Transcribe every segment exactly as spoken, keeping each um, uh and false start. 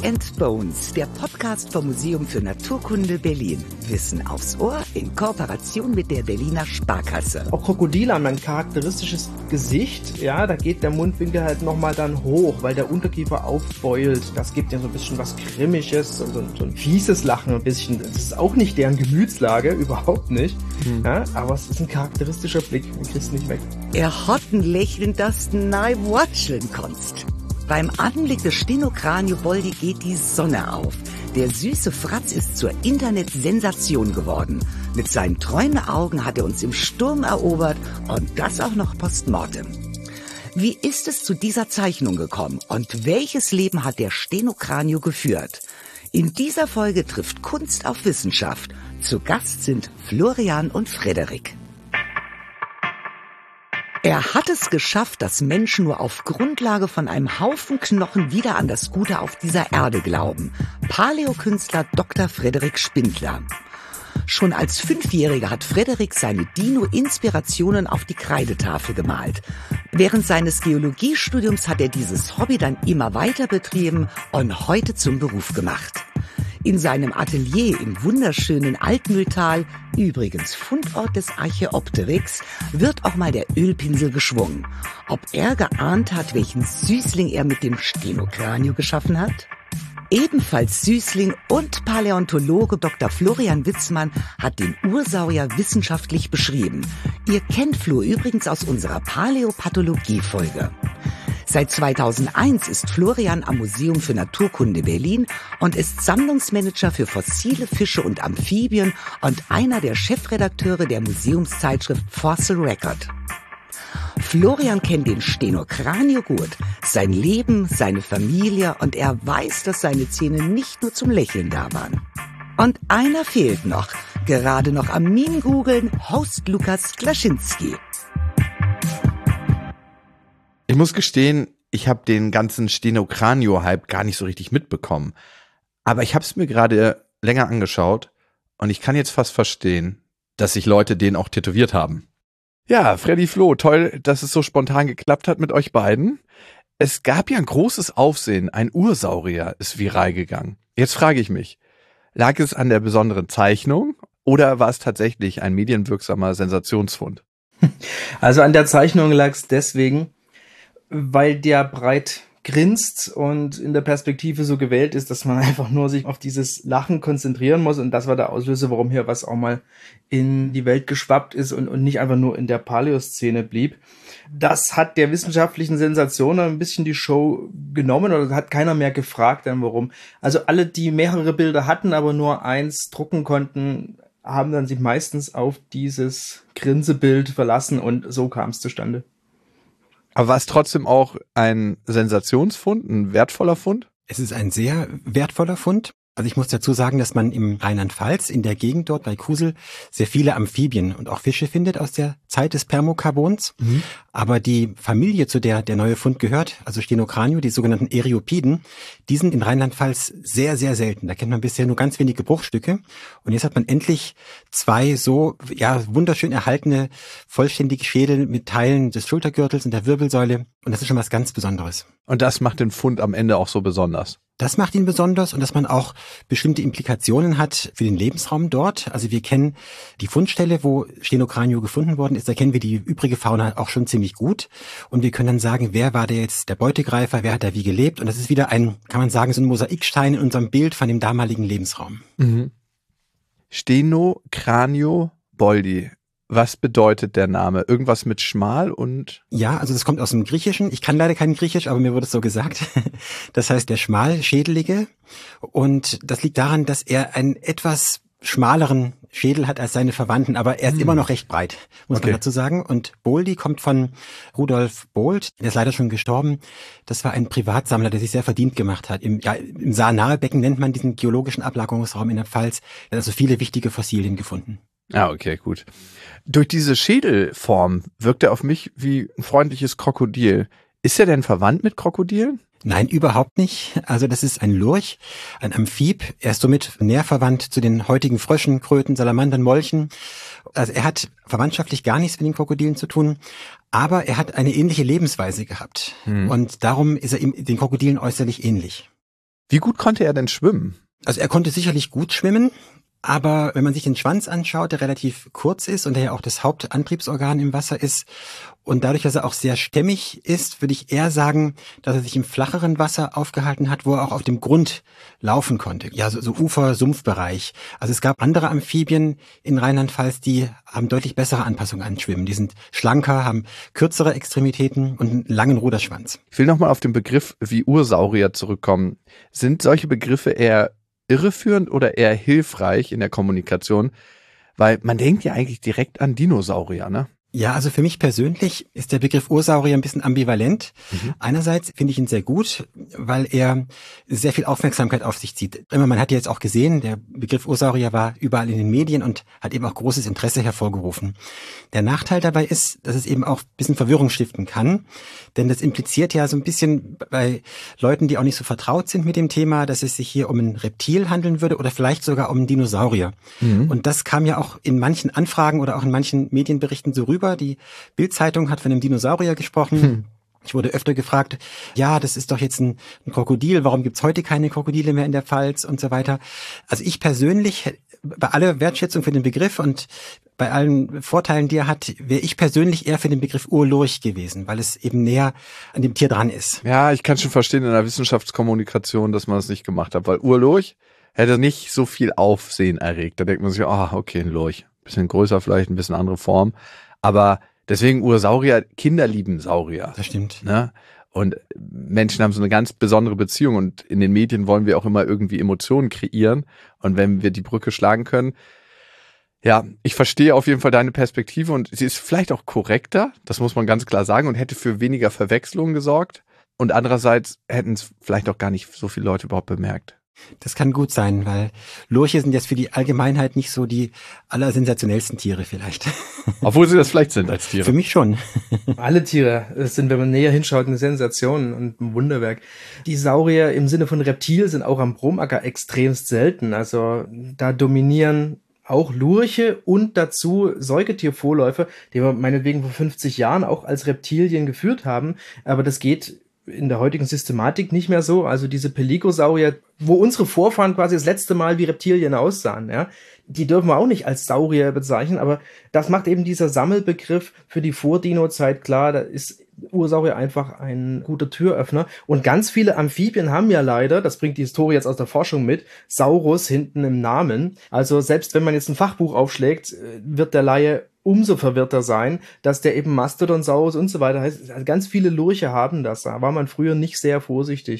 and Bones, der Podcast vom Museum für Naturkunde Berlin. Wissen aufs Ohr in Kooperation mit der Berliner Sparkasse. Auch Krokodile haben ein charakteristisches Gesicht. Ja, da geht der Mundwinkel halt nochmal dann hoch, weil der Unterkiefer aufbeult. Das gibt ja so ein bisschen was Grimmiges und so, so ein fieses Lachen ein bisschen. Das ist auch nicht deren Gemütslage, überhaupt nicht. Hm. Ja, aber es ist ein charakteristischer Blick, den kriegst du nicht weg. Er hat ein Lächeln, das du neu watscheln kannst. Beim Anblick des Stenocranio Boldi geht die Sonne auf. Der süße Fratz ist zur Internet-Sensation geworden. Mit seinen träumen Augen hat er uns im Sturm erobert und das auch noch postmortem. Wie ist es zu dieser Zeichnung gekommen und welches Leben hat der Stenocranio geführt? In dieser Folge trifft Kunst auf Wissenschaft. Zu Gast sind Florian und Frederik. Er hat es geschafft, dass Menschen nur auf Grundlage von einem Haufen Knochen wieder an das Gute auf dieser Erde glauben. Paläokünstler Doktor Frederik Spindler. Schon als Fünfjähriger hat Frederik seine Dino-Inspirationen auf die Kreidetafel gemalt. Während seines Geologiestudiums hat er dieses Hobby dann immer weiter betrieben und heute zum Beruf gemacht. In seinem Atelier im wunderschönen Altmühltal, übrigens Fundort des Archäopteryx, wird auch mal der Ölpinsel geschwungen. Ob er geahnt hat, welchen Süßling er mit dem Stenocranio geschaffen hat? Ebenfalls Süßling und Paläontologe Doktor Florian Witzmann hat den Ursaurier wissenschaftlich beschrieben. Ihr kennt Flo übrigens aus unserer Paläopathologie-Folge. Seit zweitausendeins ist Florian am Museum für Naturkunde Berlin und ist Sammlungsmanager für fossile Fische und Amphibien und einer der Chefredakteure der Museumszeitschrift Fossil Record. Florian kennt den Stenocranio gut, sein Leben, seine Familie und er weiß, dass seine Zähne nicht nur zum Lächeln da waren. Und einer fehlt noch, gerade noch am Meme-Googeln, Host Lukas Klaschinski. Ich muss gestehen, ich habe den ganzen Stenocranio-Hype gar nicht so richtig mitbekommen. Aber ich habe es mir gerade länger angeschaut und ich kann jetzt fast verstehen, dass sich Leute den auch tätowiert haben. Ja, Freddy, Flo, toll, dass es so spontan geklappt hat mit euch beiden. Es gab ja ein großes Aufsehen, ein Ursaurier ist viral gegangen. Jetzt frage ich mich, lag es an der besonderen Zeichnung oder war es tatsächlich ein medienwirksamer Sensationsfund? Also an der Zeichnung lag es deswegen, weil der breit grinst und in der Perspektive so gewählt ist, dass man einfach nur sich auf dieses Lachen konzentrieren muss. Und das war der Auslöser, warum hier was auch mal in die Welt geschwappt ist und, und nicht einfach nur in der Paläoszene blieb. Das hat der wissenschaftlichen Sensation ein bisschen die Show genommen oder hat keiner mehr gefragt dann warum. Also alle, die mehrere Bilder hatten, aber nur eins drucken konnten, haben dann sich meistens auf dieses Grinsebild verlassen und so kam es zustande. Aber war es trotzdem auch ein Sensationsfund, ein wertvoller Fund? Es ist ein sehr wertvoller Fund. Also ich muss dazu sagen, dass man im Rheinland-Pfalz, in der Gegend dort bei Kusel, sehr viele Amphibien und auch Fische findet aus der Zeit des Permokarbons. Mhm. Aber die Familie, zu der der neue Fund gehört, also Stenocranio, die sogenannten Eriopiden, die sind in Rheinland-Pfalz sehr, sehr selten. Da kennt man bisher nur ganz wenige Bruchstücke. Und jetzt hat man endlich zwei so ja wunderschön erhaltene, vollständige Schädel mit Teilen des Schultergürtels und der Wirbelsäule. Und das ist schon was ganz Besonderes. Und das macht den Fund am Ende auch so besonders? Das macht ihn besonders und dass man auch bestimmte Implikationen hat für den Lebensraum dort. Also wir kennen die Fundstelle, wo Stenocranio gefunden worden ist, da kennen wir die übrige Fauna auch schon ziemlich gut. Und wir können dann sagen, wer war der jetzt der Beutegreifer, wer hat da wie gelebt. Und das ist wieder ein, kann man sagen, so ein Mosaikstein in unserem Bild von dem damaligen Lebensraum. Mhm. Stenocranio Boldi. Was bedeutet der Name? Irgendwas mit schmal und? Ja, also das kommt aus dem Griechischen. Ich kann leider kein Griechisch, aber mir wurde es so gesagt. Das heißt der Schmalschädelige. Und das liegt daran, dass er einen etwas schmaleren Schädel hat als seine Verwandten, aber er ist hm. immer noch recht breit, muss okay. man dazu sagen. Und Boldi kommt von Rudolf Bold, der ist leider schon gestorben. Das war ein Privatsammler, der sich sehr verdient gemacht hat. Im, ja, im Saar-Nahe-Becken nennt man diesen geologischen Ablagerungsraum in der Pfalz. Er hat also viele wichtige Fossilien gefunden. Ah, okay, gut. Durch diese Schädelform wirkt er auf mich wie ein freundliches Krokodil. Ist er denn verwandt mit Krokodilen? Nein, überhaupt nicht. Also das ist ein Lurch, ein Amphib. Er ist somit näher verwandt zu den heutigen Fröschen, Kröten, Salamandern, Molchen. Also er hat verwandtschaftlich gar nichts mit den Krokodilen zu tun, aber er hat eine ähnliche Lebensweise gehabt. Hm. Und darum ist er ihm den Krokodilen äußerlich ähnlich. Wie gut konnte er denn schwimmen? Also er konnte sicherlich gut schwimmen, aber wenn man sich den Schwanz anschaut, der relativ kurz ist und der ja auch das Hauptantriebsorgan im Wasser ist und dadurch, dass er auch sehr stämmig ist, würde ich eher sagen, dass er sich im flacheren Wasser aufgehalten hat, wo er auch auf dem Grund laufen konnte. Ja, so, so Ufer-Sumpfbereich. Also es gab andere Amphibien in Rheinland-Pfalz, die haben deutlich bessere Anpassung an Schwimmen. Die sind schlanker, haben kürzere Extremitäten und einen langen Ruderschwanz. Ich will nochmal auf den Begriff wie Ursaurier zurückkommen. Sind solche Begriffe eher irreführend oder eher hilfreich in der Kommunikation? Weil man denkt ja eigentlich direkt an Dinosaurier, ne? Ja, also für mich persönlich ist der Begriff Ursaurier ein bisschen ambivalent. Mhm. Einerseits finde ich ihn sehr gut, weil er sehr viel Aufmerksamkeit auf sich zieht. Man hat ja jetzt auch gesehen, der Begriff Ursaurier war überall in den Medien und hat eben auch großes Interesse hervorgerufen. Der Nachteil dabei ist, dass es eben auch ein bisschen Verwirrung stiften kann, denn das impliziert ja so ein bisschen bei Leuten, die auch nicht so vertraut sind mit dem Thema, dass es sich hier um ein Reptil handeln würde oder vielleicht sogar um einen Dinosaurier. Mhm. Und das kam ja auch in manchen Anfragen oder auch in manchen Medienberichten so rüber. Die Bild-Zeitung hat von einem Dinosaurier gesprochen. Hm. Ich wurde öfter gefragt, ja, das ist doch jetzt ein, ein Krokodil, warum gibt's heute keine Krokodile mehr in der Pfalz und so weiter. Also ich persönlich, bei aller Wertschätzung für den Begriff und bei allen Vorteilen, die er hat, wäre ich persönlich eher für den Begriff Urlurch gewesen, weil es eben näher an dem Tier dran ist. Ja, ich kann schon verstehen in der Wissenschaftskommunikation, dass man das nicht gemacht hat, weil Urlurch hätte nicht so viel Aufsehen erregt. Da denkt man sich, ah, oh, okay, ein Lurch. Bisschen größer vielleicht, ein bisschen andere Form. Aber deswegen Ursaurier, Kinder lieben Saurier. Das stimmt. Ne? Und Menschen haben so eine ganz besondere Beziehung und in den Medien wollen wir auch immer irgendwie Emotionen kreieren. Und wenn wir die Brücke schlagen können, ja, ich verstehe auf jeden Fall deine Perspektive und sie ist vielleicht auch korrekter, das muss man ganz klar sagen, und hätte für weniger Verwechslungen gesorgt. Und andererseits hätten es vielleicht auch gar nicht so viele Leute überhaupt bemerkt. Das kann gut sein, weil Lurche sind jetzt für die Allgemeinheit nicht so die allersensationellsten Tiere vielleicht. Obwohl sie das vielleicht sind als Tiere. Für mich schon. Alle Tiere sind, wenn man näher hinschaut, eine Sensation und ein Wunderwerk. Die Saurier im Sinne von Reptil sind auch am Bromacker extremst selten. Also da dominieren auch Lurche und dazu Säugetiervorläufer, die wir meinetwegen vor fünfzig Jahren auch als Reptilien geführt haben. Aber das geht in der heutigen Systematik nicht mehr so. Also diese Pelycosaurier, wo unsere Vorfahren quasi das letzte Mal wie Reptilien aussahen, ja, die dürfen wir auch nicht als Saurier bezeichnen, aber das macht eben dieser Sammelbegriff für die Vordino-Zeit klar. Da ist Ursaurier einfach ein guter Türöffner. Und ganz viele Amphibien haben ja leider, das bringt die Historie jetzt aus der Forschung mit, Saurus hinten im Namen. Also selbst wenn man jetzt ein Fachbuch aufschlägt, wird der Laie umso verwirrter sein, dass der eben Mastodonsaurus und so weiter heißt. Also ganz viele Lurche haben das. Da war man früher nicht sehr vorsichtig.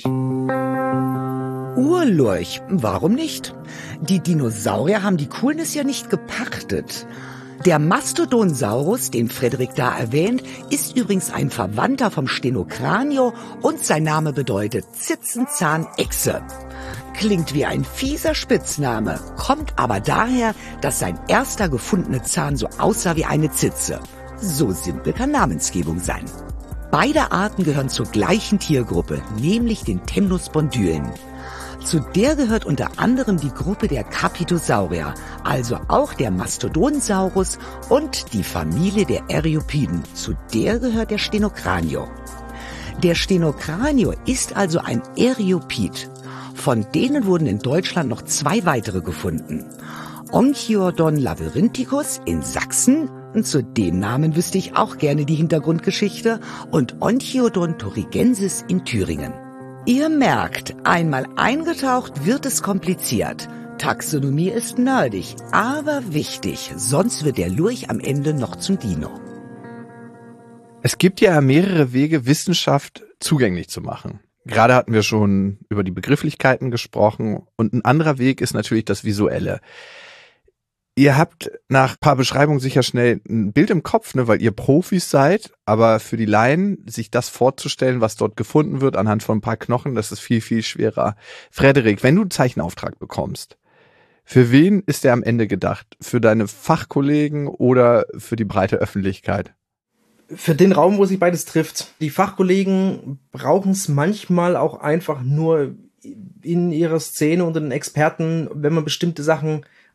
Urlurch, warum nicht? Die Dinosaurier haben die Coolness ja nicht gepachtet. Der Mastodonsaurus, den Frederik da erwähnt, ist übrigens ein Verwandter vom Stenocranio und sein Name bedeutet Zitzenzahnechse. Klingt wie ein fieser Spitzname, kommt aber daher, dass sein erster gefundener Zahn so aussah wie eine Zitze. So simpel kann Namensgebung sein. Beide Arten gehören zur gleichen Tiergruppe, nämlich den Temnospondylen. Zu der gehört unter anderem die Gruppe der Capitosaurier, also auch der Mastodonsaurus und die Familie der Eriopiden. Zu der gehört der Stenocranio. Der Stenocranio ist also ein Eriopid. Von denen wurden in Deutschland noch zwei weitere gefunden. Onchiodon labyrinthicus in Sachsen, und zu dem Namen wüsste ich auch gerne die Hintergrundgeschichte, und Onchiodon thuringiensis in Thüringen. Ihr merkt, einmal eingetaucht wird es kompliziert. Taxonomie ist nerdig, aber wichtig, sonst wird der Lurch am Ende noch zum Dino. Es gibt ja mehrere Wege, Wissenschaft zugänglich zu machen. Gerade hatten wir schon über die Begrifflichkeiten gesprochen und ein anderer Weg ist natürlich das Visuelle. Ihr habt nach ein paar Beschreibungen sicher schnell ein Bild im Kopf, ne, weil ihr Profis seid, aber für die Laien, sich das vorzustellen, was dort gefunden wird anhand von ein paar Knochen, das ist viel, viel schwerer. Frederik, wenn du einen Zeichenauftrag bekommst, für wen ist der am Ende gedacht? Für deine Fachkollegen oder für die breite Öffentlichkeit? Für den Raum, wo sich beides trifft. Die Fachkollegen brauchen es manchmal auch einfach nur in ihrer Szene unter den Experten, wenn man bestimmte Sachen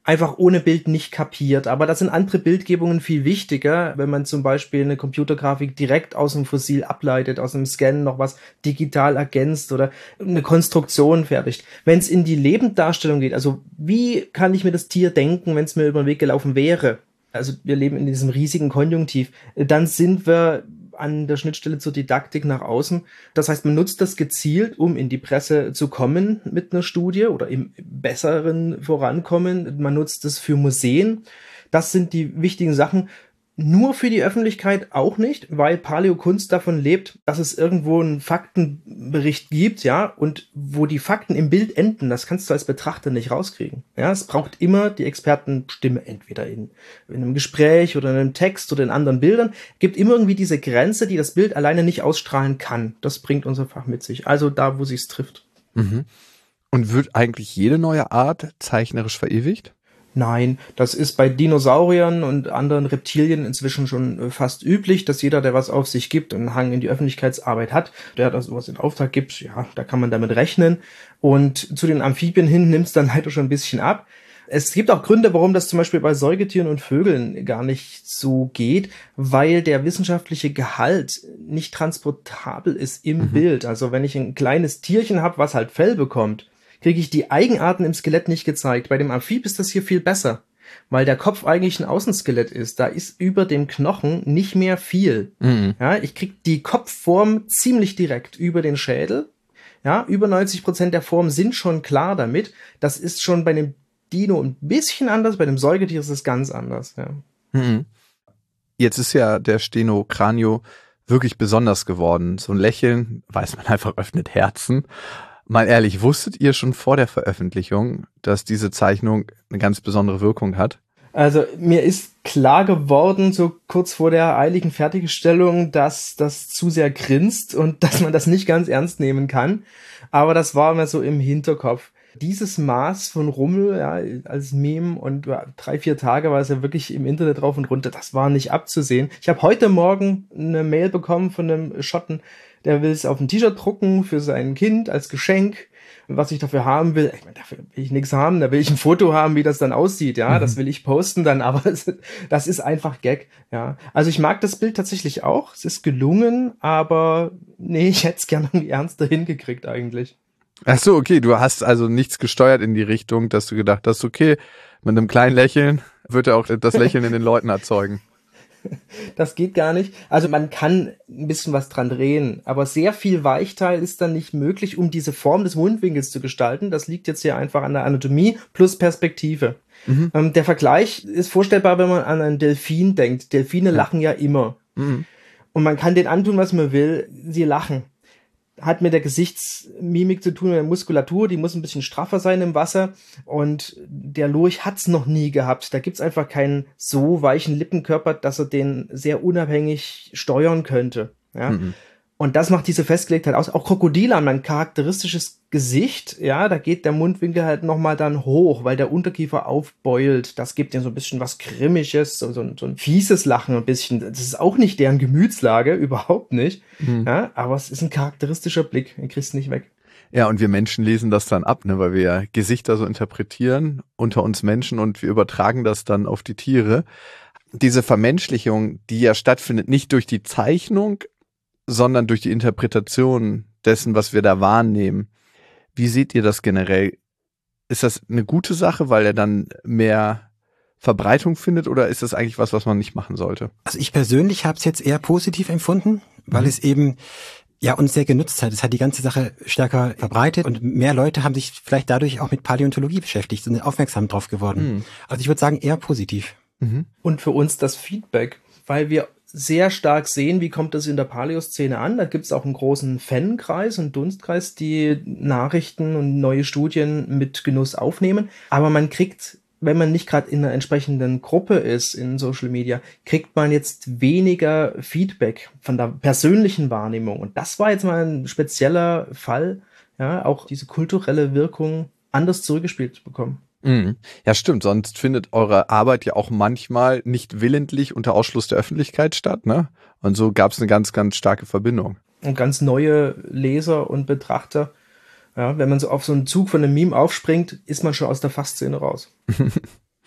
einfach ohne Bild nicht kapiert. Aber da sind andere Bildgebungen viel wichtiger, wenn man zum Beispiel eine Computergrafik direkt aus dem Fossil ableitet, aus einem Scan noch was digital ergänzt oder eine Konstruktion fertigt. Wenn es in die Lebenddarstellung geht, also wie kann ich mir das Tier denken, wenn es mir über den Weg gelaufen wäre? Also wir leben in diesem riesigen Konjunktiv. Dann sind wir an der Schnittstelle zur Didaktik nach außen. Das heißt, man nutzt das gezielt, um in die Presse zu kommen mit einer Studie oder im besseren Vorankommen. Man nutzt es für Museen. Das sind die wichtigen Sachen. Nur für die Öffentlichkeit auch nicht, weil Paläokunst davon lebt, dass es irgendwo einen Faktenbericht gibt, ja, und wo die Fakten im Bild enden, das kannst du als Betrachter nicht rauskriegen. Ja, es braucht immer die Expertenstimme, entweder in, in einem Gespräch oder in einem Text oder in anderen Bildern, gibt immer irgendwie diese Grenze, die das Bild alleine nicht ausstrahlen kann. Das bringt unser Fach mit sich, also da, wo sich's trifft. Mhm. Und wird eigentlich jede neue Art zeichnerisch verewigt? Nein, das ist bei Dinosauriern und anderen Reptilien inzwischen schon fast üblich, dass jeder, der was auf sich gibt und einen Hang in die Öffentlichkeitsarbeit hat, der das sowas in Auftrag gibt, ja, da kann man damit rechnen. Und zu den Amphibien hin nimmt es dann leider schon ein bisschen ab. Es gibt auch Gründe, warum das zum Beispiel bei Säugetieren und Vögeln gar nicht so geht, weil der wissenschaftliche Gehalt nicht transportabel ist im mhm. Bild. Also wenn ich ein kleines Tierchen habe, was halt Fell bekommt, kriege ich die Eigenarten im Skelett nicht gezeigt. Bei dem Amphib ist das hier viel besser, weil der Kopf eigentlich ein Außenskelett ist. Da ist über dem Knochen nicht mehr viel. Mhm. Ja, ich kriege die Kopfform ziemlich direkt über den Schädel. Ja, über neunzig Prozent der Formen sind schon klar damit. Das ist schon bei einem Dino ein bisschen anders, bei dem Säugetier ist es ganz anders. Ja. Mhm. Jetzt ist ja der Stenocranio wirklich besonders geworden. So ein Lächeln, weiß man einfach, öffnet Herzen. Mal ehrlich, wusstet ihr schon vor der Veröffentlichung, dass diese Zeichnung eine ganz besondere Wirkung hat? Also mir ist klar geworden, so kurz vor der eiligen Fertigstellung, dass das zu sehr grinst und dass man das nicht ganz ernst nehmen kann. Aber das war mir so im Hinterkopf. Dieses Maß von Rummel, ja, als Meme und ja, drei, vier Tage war es ja wirklich im Internet drauf und runter, das war nicht abzusehen. Ich habe heute Morgen eine Mail bekommen von einem Schotten, der will es auf ein T-Shirt drucken für sein Kind als Geschenk. Und was ich dafür haben will, ich meine, dafür will ich nichts haben, da will ich ein Foto haben, wie das dann aussieht, ja, mhm. das will ich posten dann, aber das, das ist einfach Gag, ja. Also ich mag das Bild tatsächlich auch, es ist gelungen, aber nee, ich hätte es gerne irgendwie ernster hingekriegt eigentlich. Ach so, okay, du hast also nichts gesteuert in die Richtung, dass du gedacht hast, okay, mit einem kleinen Lächeln wird er auch das Lächeln in den Leuten erzeugen. Das geht gar nicht. Also man kann ein bisschen was dran drehen, aber sehr viel Weichteil ist dann nicht möglich, um diese Form des Mundwinkels zu gestalten. Das liegt jetzt hier einfach an der Anatomie plus Perspektive. Mhm. Ähm, der Vergleich ist vorstellbar, wenn man an einen Delfin denkt. Delfine ja. lachen ja immer. Mhm. Und man kann denen antun, was man will. Sie lachen. Hat mit der Gesichtsmimik zu tun, mit der Muskulatur, die muss ein bisschen straffer sein im Wasser und der Lurch hat's noch nie gehabt. Da gibt's einfach keinen so weichen Lippenkörper, dass er den sehr unabhängig steuern könnte. Ja? Mhm. Und das macht diese Festgelegtheit aus. Auch Krokodile haben ein charakteristisches Gesicht. Ja, da geht der Mundwinkel halt nochmal dann hoch, weil der Unterkiefer aufbeult. Das gibt ihm so ein bisschen was Grimmiges, so, so, ein, so ein fieses Lachen ein bisschen. Das ist auch nicht deren Gemütslage, überhaupt nicht. Mhm. Ja, aber es ist ein charakteristischer Blick. Den kriegst du nicht weg. Ja, und wir Menschen lesen das dann ab, ne, weil wir ja Gesichter so interpretieren unter uns Menschen und wir übertragen das dann auf die Tiere. Diese Vermenschlichung, die ja stattfindet, nicht durch die Zeichnung, sondern durch die Interpretation dessen, was wir da wahrnehmen. Wie seht ihr das generell? Ist das eine gute Sache, weil er dann mehr Verbreitung findet, oder ist das eigentlich was, was man nicht machen sollte? Also ich persönlich habe es jetzt eher positiv empfunden, weil mhm. es eben ja uns sehr genutzt hat. Es hat die ganze Sache stärker verbreitet und mehr Leute haben sich vielleicht dadurch auch mit Paläontologie beschäftigt und sind aufmerksam drauf geworden. Mhm. Also ich würde sagen, eher positiv. Mhm. Und für uns das Feedback, weil wir sehr stark sehen, wie kommt das in der Paläoszene an. Da gibt es auch einen großen Fankreis und Dunstkreis, die Nachrichten und neue Studien mit Genuss aufnehmen. Aber man kriegt, wenn man nicht gerade in einer entsprechenden Gruppe ist in Social Media, kriegt man jetzt weniger Feedback von der persönlichen Wahrnehmung. Und das war jetzt mal ein spezieller Fall, ja, auch diese kulturelle Wirkung anders zurückgespielt zu bekommen. Mhm. Ja, stimmt. Sonst findet eure Arbeit ja auch manchmal nicht willentlich unter Ausschluss der Öffentlichkeit statt, ne? Und so gab es eine ganz, ganz starke Verbindung. Und ganz neue Leser und Betrachter. Ja, wenn man so auf so einen Zug von einem Meme aufspringt, ist man schon aus der Fachszene raus.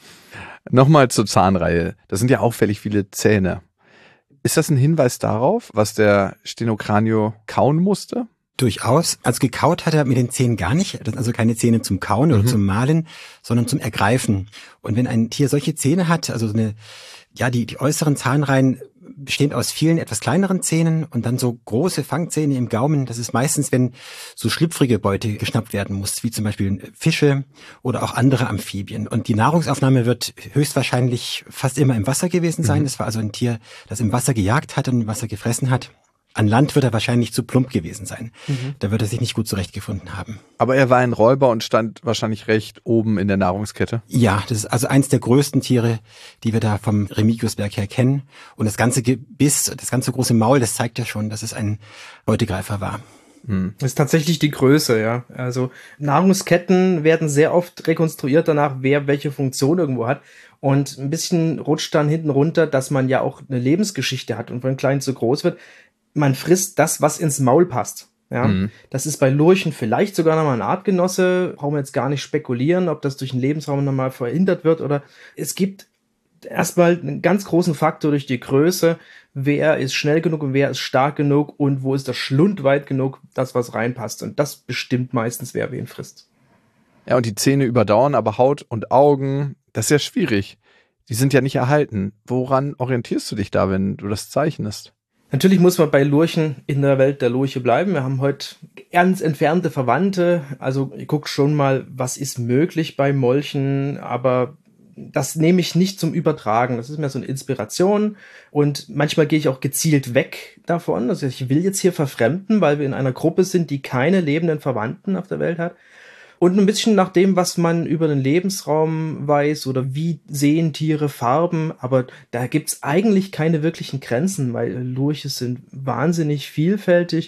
Nochmal zur Zahnreihe. Das sind ja auffällig viele Zähne. Ist das ein Hinweis darauf, was der Stenocranio kauen musste? Durchaus. Also gekaut hat er mit den Zähnen gar nicht. Das sind also keine Zähne zum Kauen oder mhm. zum Mahlen, sondern zum Ergreifen. Und wenn ein Tier solche Zähne hat, also eine, ja, die, die äußeren Zahnreihen bestehen aus vielen etwas kleineren Zähnen und dann so große Fangzähne im Gaumen. Das ist meistens, wenn so schlüpfrige Beute geschnappt werden muss, wie zum Beispiel Fische oder auch andere Amphibien. Und die Nahrungsaufnahme wird höchstwahrscheinlich fast immer im Wasser gewesen sein. Mhm. Das war also ein Tier, das im Wasser gejagt hat und im Wasser gefressen hat. An Land wird er wahrscheinlich zu plump gewesen sein. Mhm. Da wird er sich nicht gut zurechtgefunden haben. Aber er war ein Räuber und stand wahrscheinlich recht oben in der Nahrungskette. Ja, das ist also eins der größten Tiere, die wir da vom Remigiusberg her kennen. Und das ganze Gebiss, das ganze große Maul, das zeigt ja schon, dass es ein Beutegreifer war. Das ist tatsächlich die Größe, ja. Also Nahrungsketten werden sehr oft rekonstruiert danach, wer welche Funktion irgendwo hat. Und ein bisschen rutscht dann hinten runter, dass man ja auch eine Lebensgeschichte hat und von klein zu groß wird. Man frisst das, was ins Maul passt. Ja, mhm. Das ist bei Lurchen vielleicht sogar nochmal ein Artgenosse. Brauchen wir jetzt gar nicht spekulieren, ob das durch den Lebensraum nochmal verhindert wird oder es gibt erstmal einen ganz großen Faktor durch die Größe. Wer ist schnell genug und wer ist stark genug und wo ist der Schlund weit genug, das was reinpasst. Und das bestimmt meistens, wer wen frisst. Ja, und die Zähne überdauern aber Haut und Augen. Das ist ja schwierig. Die sind ja nicht erhalten. Woran orientierst du dich da, wenn du das zeichnest? Natürlich muss man bei Lurchen in der Welt der Lurche bleiben. Wir haben heute ganz entfernte Verwandte. Also ich gucke schon mal, was ist möglich bei Molchen, aber das nehme ich nicht zum Übertragen. Das ist mehr so eine Inspiration und manchmal gehe ich auch gezielt weg davon. Also ich will jetzt hier verfremden, weil wir in einer Gruppe sind, die keine lebenden Verwandten auf der Welt hat. Und ein bisschen nach dem, was man über den Lebensraum weiß oder wie sehen Tiere Farben, aber da gibt's eigentlich keine wirklichen Grenzen, weil Lurche sind wahnsinnig vielfältig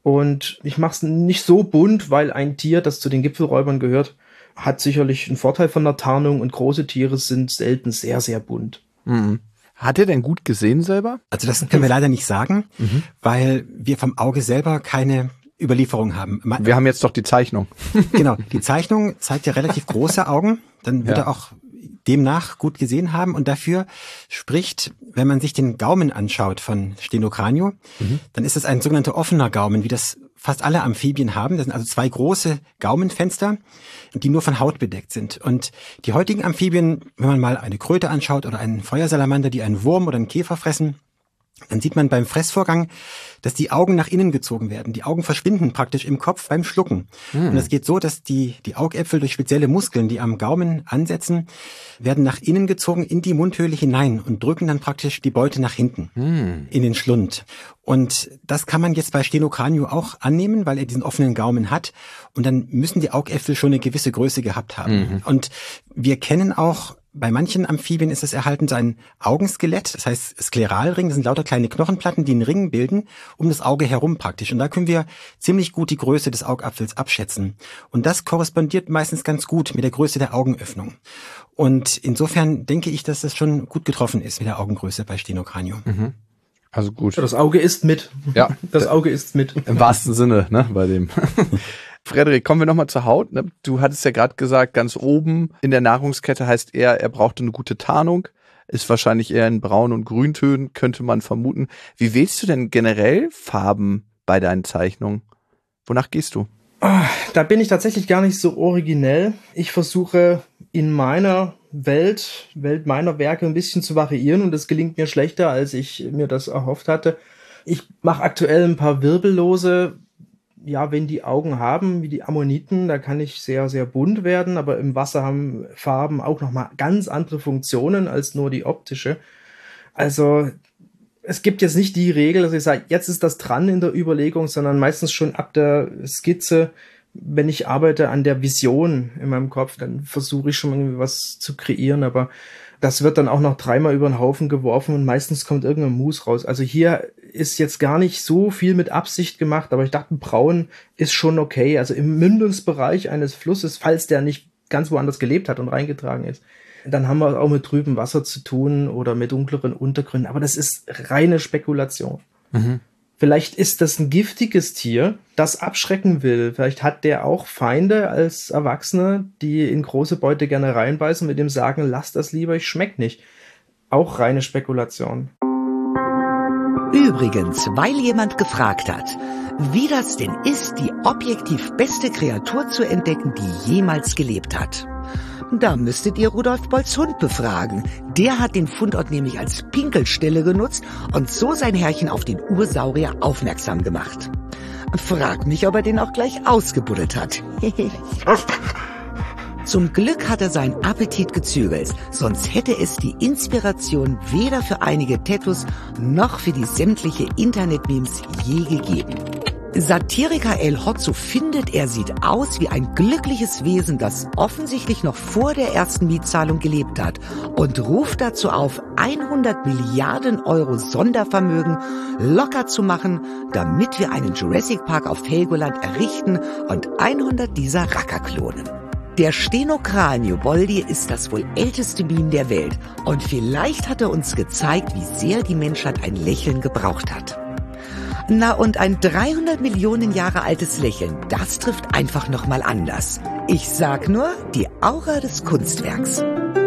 und ich mache es nicht so bunt, weil ein Tier, das zu den Gipfelräubern gehört, hat sicherlich einen Vorteil von der Tarnung und große Tiere sind selten sehr, sehr bunt. Mhm. Hat er denn gut gesehen selber? Also das können wir leider nicht sagen, mhm. weil wir vom Auge selber keine Überlieferung haben. Wir haben jetzt doch die Zeichnung. Genau, die Zeichnung zeigt ja relativ große Augen, dann wird ja. er auch demnach gut gesehen haben und dafür spricht, wenn man sich den Gaumen anschaut von Stenocranio, mhm. dann ist es ein sogenannter offener Gaumen, wie das fast alle Amphibien haben. Das sind also zwei große Gaumenfenster, die nur von Haut bedeckt sind. Und die heutigen Amphibien, wenn man mal eine Kröte anschaut oder einen Feuersalamander, die einen Wurm oder einen Käfer fressen, dann sieht man beim Fressvorgang, dass die Augen nach innen gezogen werden. Die Augen verschwinden praktisch im Kopf beim Schlucken. Hm. Und es geht so, dass die, die Augäpfel durch spezielle Muskeln, die am Gaumen ansetzen, werden nach innen gezogen in die Mundhöhle hinein und drücken dann praktisch die Beute nach hinten hm. in den Schlund. Und das kann man jetzt bei Stenocranio auch annehmen, weil er diesen offenen Gaumen hat. Und dann müssen die Augäpfel schon eine gewisse Größe gehabt haben. Mhm. Und wir kennen auch bei manchen Amphibien ist es erhalten so ein Augenskelett, das heißt Skleralring, das sind lauter kleine Knochenplatten, die einen Ring bilden, um das Auge herum praktisch. Und da können wir ziemlich gut die Größe des Augapfels abschätzen. Und das korrespondiert meistens ganz gut mit der Größe der Augenöffnung. Und insofern denke ich, dass das schon gut getroffen ist mit der Augengröße bei Stenocranio. Mhm. Also gut. Ja, das Auge isst mit. Ja. Das Auge isst mit. Im wahrsten Sinne, ne, bei dem. Frederik, kommen wir nochmal zur Haut. Ne? Du hattest ja gerade gesagt, ganz oben in der Nahrungskette heißt er, er brauchte eine gute Tarnung. Ist wahrscheinlich eher in Braun- und Grüntönen, könnte man vermuten. Wie wählst du denn generell Farben bei deinen Zeichnungen? Wonach gehst du? Oh, da bin ich tatsächlich gar nicht so originell. Ich versuche in meiner Welt, Welt meiner Werke ein bisschen zu variieren und das gelingt mir schlechter, als ich mir das erhofft hatte. Ich mache aktuell ein paar Wirbellose. Ja, wenn die Augen haben, wie die Ammoniten, da kann ich sehr, sehr bunt werden, aber im Wasser haben Farben auch nochmal ganz andere Funktionen als nur die optische. Also es gibt jetzt nicht die Regel, dass ich sage, jetzt ist das dran in der Überlegung, sondern meistens schon ab der Skizze, wenn ich arbeite an der Vision in meinem Kopf, dann versuche ich schon irgendwie was zu kreieren, aber das wird dann auch noch dreimal über den Haufen geworfen und meistens kommt irgendein Mus raus. Also hier ist jetzt gar nicht so viel mit Absicht gemacht, aber ich dachte, braun ist schon okay. Also im Mündungsbereich eines Flusses, falls der nicht ganz woanders gelebt hat und reingetragen ist, dann haben wir auch mit trübem Wasser zu tun oder mit dunkleren Untergründen. Aber das ist reine Spekulation. Mhm. Vielleicht ist das ein giftiges Tier, das abschrecken will. Vielleicht hat der auch Feinde als Erwachsene, die in große Beute gerne reinbeißen, mit dem sagen, lass das lieber, ich schmeck nicht. Auch reine Spekulation. Übrigens, weil jemand gefragt hat, wie das denn ist, die objektiv beste Kreatur zu entdecken, die jemals gelebt hat. Da müsstet ihr Rudolf Bolls Hund befragen. Der hat den Fundort nämlich als Pinkelstelle genutzt und so sein Herrchen auf den Ursaurier aufmerksam gemacht. Frag mich, ob er den auch gleich ausgebuddelt hat. Zum Glück hat er seinen Appetit gezügelt, sonst hätte es die Inspiration weder für einige Tattoos noch für die sämtliche Internet-Memes je gegeben. Satiriker El Hotzo findet, er sieht aus wie ein glückliches Wesen, das offensichtlich noch vor der ersten Mietzahlung gelebt hat und ruft dazu auf, hundert Milliarden Euro Sondervermögen locker zu machen, damit wir einen Jurassic Park auf Helgoland errichten und hundert dieser Racker klonen. Der Stenokranioboldi ist das wohl älteste Meme der Welt und vielleicht hat er uns gezeigt, wie sehr die Menschheit ein Lächeln gebraucht hat. Na und ein dreihundert Millionen Jahre altes Lächeln, das trifft einfach nochmal anders. Ich sag nur, die Aura des Kunstwerks.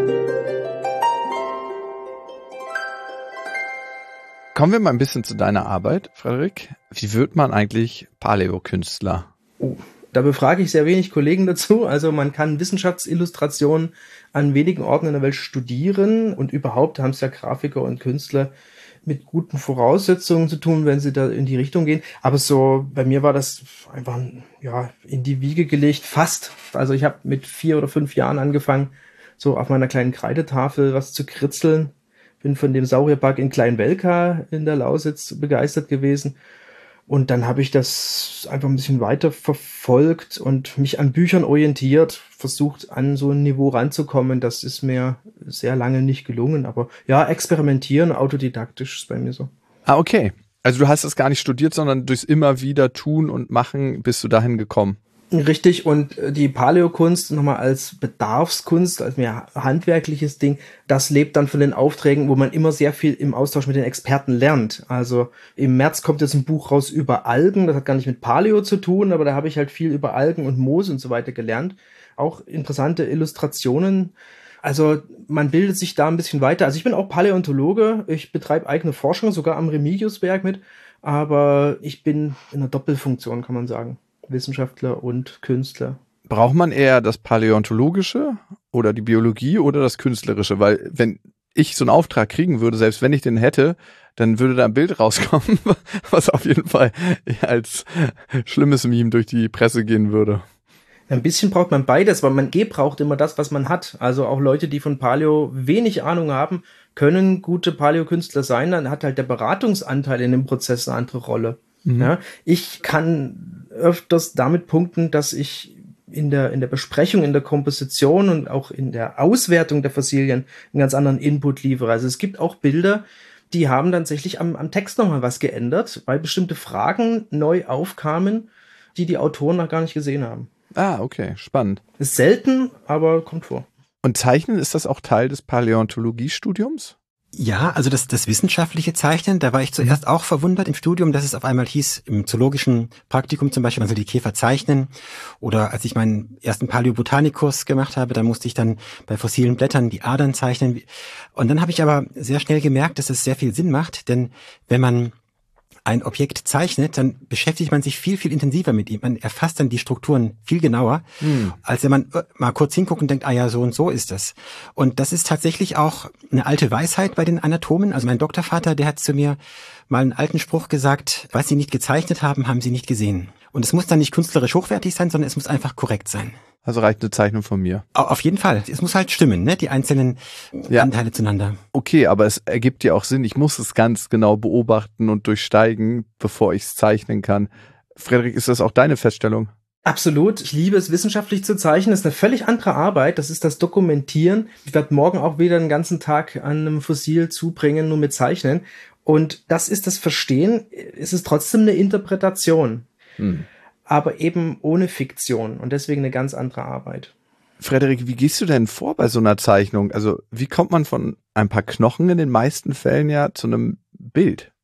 Kommen wir mal ein bisschen zu deiner Arbeit, Frederik. Wie wird man eigentlich Paläokünstler? Oh, da befrage ich sehr wenig Kollegen dazu. Also man kann Wissenschaftsillustration an wenigen Orten in der Welt studieren und überhaupt haben es ja Grafiker und Künstler mit guten Voraussetzungen zu tun, wenn sie da in die Richtung gehen. Aber so, bei mir war das einfach, ja, in die Wiege gelegt, fast. Also ich habe mit vier oder fünf Jahren angefangen, so auf meiner kleinen Kreidetafel was zu kritzeln. Bin von dem Saurierpark in Kleinwelka in der Lausitz begeistert gewesen. Und dann habe ich das einfach ein bisschen weiter verfolgt und mich an Büchern orientiert, versucht an so ein Niveau ranzukommen. Das ist mir sehr lange nicht gelungen. Aber ja, experimentieren, autodidaktisch ist bei mir so. Ah, okay. Also du hast das gar nicht studiert, sondern durchs immer wieder tun und machen bist du dahin gekommen. Richtig, und die Paläokunst nochmal als Bedarfskunst, als mehr handwerkliches Ding, das lebt dann von den Aufträgen, wo man immer sehr viel im Austausch mit den Experten lernt. Also im März kommt jetzt ein Buch raus über Algen, das hat gar nicht mit Paleo zu tun, aber da habe ich halt viel über Algen und Moos und so weiter gelernt. Auch interessante Illustrationen. Also man bildet sich da ein bisschen weiter. Also ich bin auch Paläontologe, ich betreibe eigene Forschung, sogar am Remigiusberg mit, aber ich bin in einer Doppelfunktion, kann man sagen. Wissenschaftler und Künstler. Braucht man eher das Paläontologische oder die Biologie oder das Künstlerische? Weil wenn ich so einen Auftrag kriegen würde, selbst wenn ich den hätte, dann würde da ein Bild rauskommen, was auf jeden Fall als schlimmes Meme durch die Presse gehen würde. Ein bisschen braucht man beides, weil man eh braucht immer das, was man hat. Also auch Leute, die von Paleo wenig Ahnung haben, können gute Paläokünstler sein. Dann hat halt der Beratungsanteil in dem Prozess eine andere Rolle. Mhm. Ja, ich kann öfters damit punkten, dass ich in der, in der Besprechung, in der Komposition und auch in der Auswertung der Fossilien einen ganz anderen Input liefere. Also es gibt auch Bilder, die haben tatsächlich am, am Text nochmal was geändert, weil bestimmte Fragen neu aufkamen, die die Autoren noch gar nicht gesehen haben. Ah, okay, spannend. Ist selten, aber kommt vor. Und Zeichnen, ist das auch Teil des Paläontologiestudiums? Ja, also das, das wissenschaftliche Zeichnen, da war ich zuerst auch verwundert im Studium, dass es auf einmal hieß, im zoologischen Praktikum zum Beispiel, man soll die Käfer zeichnen. Oder als ich meinen ersten Paläobotanik-Kurs gemacht habe, da musste ich dann bei fossilen Blättern die Adern zeichnen. Und dann habe ich aber sehr schnell gemerkt, dass es sehr viel Sinn macht, denn wenn man ein Objekt zeichnet, dann beschäftigt man sich viel, viel intensiver mit ihm. Man erfasst dann die Strukturen viel genauer, hm. als wenn man mal kurz hinguckt und denkt, ah ja, so und so ist das. Und das ist tatsächlich auch eine alte Weisheit bei den Anatomen. Also mein Doktorvater, der hat zu mir mal einen alten Spruch gesagt, was Sie nicht gezeichnet haben, haben Sie nicht gesehen. Und es muss dann nicht künstlerisch hochwertig sein, sondern es muss einfach korrekt sein. Also reicht eine Zeichnung von mir. Auf jeden Fall. Es muss halt stimmen, ne? Die einzelnen ja. Anteile zueinander. Okay, aber es ergibt ja auch Sinn. Ich muss es ganz genau beobachten und durchsteigen, bevor ich es zeichnen kann. Frederik, ist das auch deine Feststellung? Absolut. Ich liebe es, wissenschaftlich zu zeichnen. Das ist eine völlig andere Arbeit. Das ist das Dokumentieren. Ich werde morgen auch wieder den ganzen Tag an einem Fossil zubringen, nur mit Zeichnen. Und das ist das Verstehen. Es ist trotzdem eine Interpretation. Hm. Aber eben ohne Fiktion und deswegen eine ganz andere Arbeit. Frederik, wie gehst du denn vor bei so einer Zeichnung? Also wie kommt man von ein paar Knochen in den meisten Fällen ja zu einem Bild?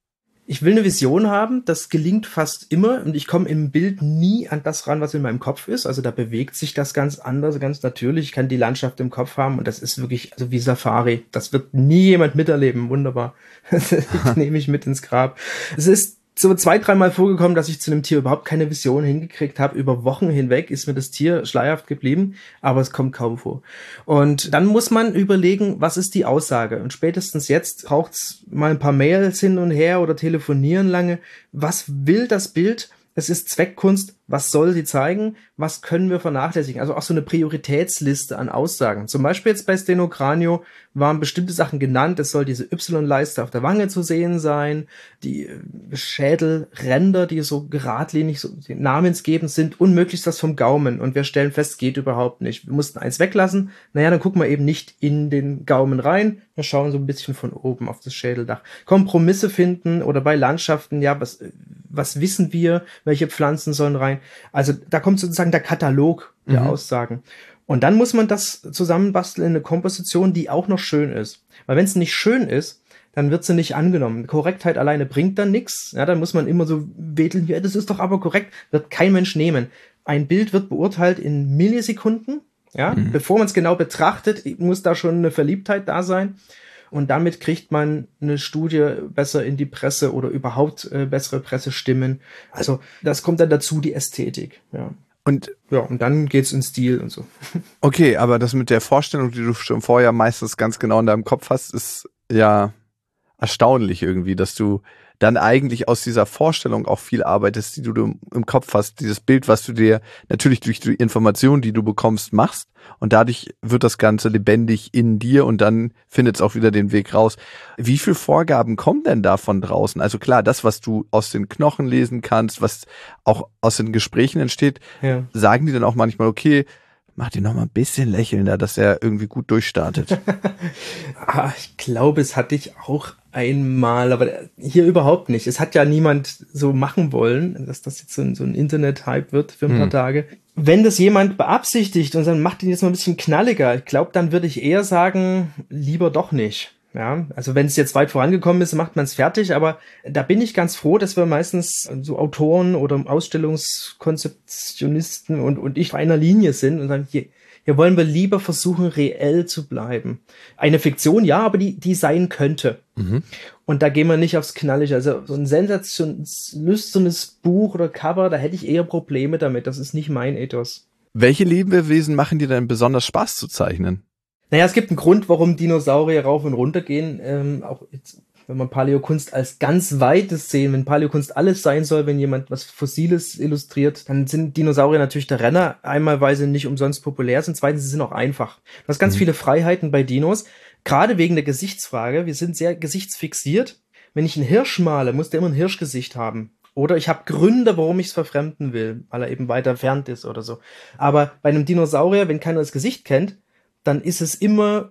Ich will eine Vision haben, das gelingt fast immer und ich komme im Bild nie an das ran, was in meinem Kopf ist. Also da bewegt sich das ganz anders, ganz natürlich. Ich kann die Landschaft im Kopf haben und das ist wirklich also wie Safari. Das wird nie jemand miterleben. Wunderbar. Das nehme ich mit ins Grab. Es ist so zwei, dreimal vorgekommen, dass ich zu einem Tier überhaupt keine Vision hingekriegt habe. Über Wochen hinweg ist mir das Tier schleierhaft geblieben, aber es kommt kaum vor. Und dann muss man überlegen, was ist die Aussage? Und spätestens jetzt braucht's mal ein paar Mails hin und her oder telefonieren lange. Was will das Bild? Es ist Zweckkunst. Was soll sie zeigen? Was können wir vernachlässigen? Also auch so eine Prioritätsliste an Aussagen. Zum Beispiel jetzt bei Stenocranio waren bestimmte Sachen genannt. Es soll diese Y-Leiste auf der Wange zu sehen sein. Die Schädelränder, die so geradlinig so namensgebend sind, unmöglichst das vom Gaumen. Und wir stellen fest, geht überhaupt nicht. Wir mussten eins weglassen. Naja, dann gucken wir eben nicht in den Gaumen rein. Wir schauen so ein bisschen von oben auf das Schädeldach. Kompromisse finden oder bei Landschaften, ja, was, was wissen wir? Welche Pflanzen sollen rein? Also da kommt sozusagen der Katalog der mhm. Aussagen. Und dann muss man das zusammenbasteln in eine Komposition, die auch noch schön ist. Weil wenn es nicht schön ist, dann wird sie nicht angenommen. Korrektheit alleine bringt dann nichts. Ja, dann muss man immer so wedeln, ja, das ist doch aber korrekt. Wird kein Mensch nehmen. Ein Bild wird beurteilt in Millisekunden. Ja, mhm. Bevor man es genau betrachtet, muss da schon eine Verliebtheit da sein. Und damit kriegt man eine Studie besser in die Presse oder überhaupt äh, bessere Pressestimmen. Also das kommt dann dazu, die Ästhetik. Ja. Und ja, und dann geht's in Stil und so. Okay, aber das mit der Vorstellung, die du schon vorher meistens ganz genau in deinem Kopf hast, ist ja erstaunlich irgendwie, dass du dann eigentlich aus dieser Vorstellung auch viel arbeitest, die du im Kopf hast, dieses Bild, was du dir natürlich durch die Informationen, die du bekommst, machst und dadurch wird das Ganze lebendig in dir und dann findet es auch wieder den Weg raus. Wie viele Vorgaben kommen denn da von draußen? Also klar, das, was du aus den Knochen lesen kannst, was auch aus den Gesprächen entsteht, ja. Sagen die dann auch manchmal, okay, mach den noch mal ein bisschen lächelnder, dass er irgendwie gut durchstartet. ah, ich glaube, es hatte ich auch einmal, aber hier überhaupt nicht. Es hat ja niemand so machen wollen, dass das jetzt so ein, so ein Internet-Hype wird für ein hm. paar Tage. Wenn das jemand beabsichtigt und dann macht ihn jetzt mal ein bisschen knalliger, ich glaube, dann würde ich eher sagen, lieber doch nicht. Ja, also wenn es jetzt weit vorangekommen ist, macht man es fertig, aber da bin ich ganz froh, dass wir meistens so Autoren oder Ausstellungskonzeptionisten und, und ich auf einer Linie sind und sagen, hier, hier wollen wir lieber versuchen, reell zu bleiben. Eine Fiktion, ja, aber die, die sein könnte. Mhm. Und da gehen wir nicht aufs Knallige. Also so ein sensationslüsternes Buch oder Cover, da hätte ich eher Probleme damit. Das ist nicht mein Ethos. Welche Lebewesen machen dir denn besonders Spaß zu zeichnen? Naja, es gibt einen Grund, warum Dinosaurier rauf und runter gehen. Ähm, auch jetzt, wenn man Paläokunst als ganz weites sehen, wenn Paläokunst alles sein soll, wenn jemand was Fossiles illustriert, dann sind Dinosaurier natürlich der Renner. Einmal, weil sie nicht umsonst populär sind, zweitens, sie sind auch einfach. Du hast ganz mhm. viele Freiheiten bei Dinos, gerade wegen der Gesichtsfrage. Wir sind sehr gesichtsfixiert. Wenn ich einen Hirsch male, muss der immer ein Hirschgesicht haben. Oder ich habe Gründe, warum ich es verfremden will, weil er eben weiter entfernt ist oder so. Aber bei einem Dinosaurier, wenn keiner das Gesicht kennt, dann ist es immer